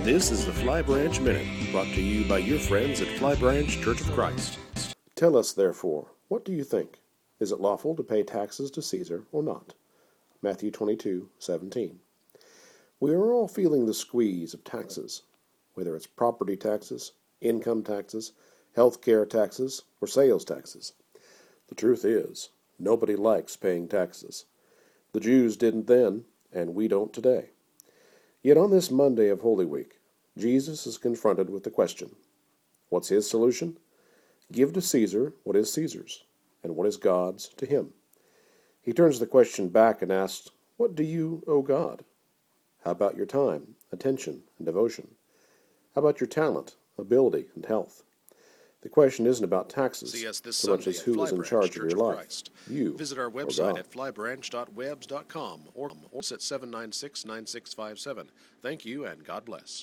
This is the Fly Branch Minute, brought to you by your friends at Fly Branch Church of Christ. Tell us, therefore, what do you think? Is it lawful to pay taxes to Caesar or not? Matthew 22:17. We are all feeling the squeeze of taxes, whether it's property taxes, income taxes, health care taxes, or sales taxes. The truth is, nobody likes paying taxes. The Jews didn't then, and we don't today. Yet on this Monday of Holy Week, Jesus is confronted with the question. What's his solution? Give to Caesar what is Caesar's, and what is God's to him. He turns the question back and asks, what do you owe God? How about your time, attention, and devotion? How about your talent, ability, and health? The question isn't about taxes so much as who is in charge of your life, you Visit our or website God. at flybranch.webs.com or us at 796-9657. Thank you and God bless.